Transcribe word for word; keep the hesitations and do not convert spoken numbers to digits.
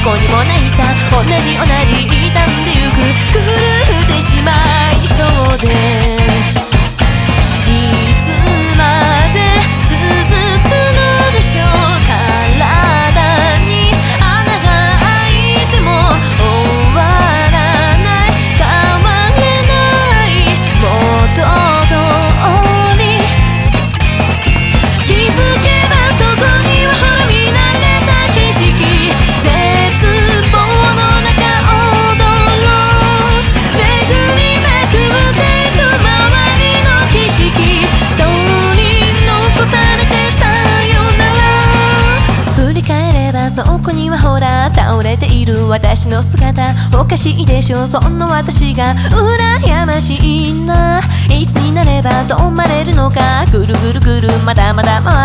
こにもないさ。同じ同じ傷んでゆく狂ってしまいそうで、いつまで続くのでしょう。体に穴が開いても終わらない、変われない元通り。気づけばそこにはほら見慣れた景色、絶望の中踊ろう。巡りめくっていく周りの景色、取り残されてさよなら。振り返ればそこにはほら倒れている私の姿。おかしいでしょそんな私が羨ましいな。いつになれば止まれるのか、ぐるぐるぐるまだまだ回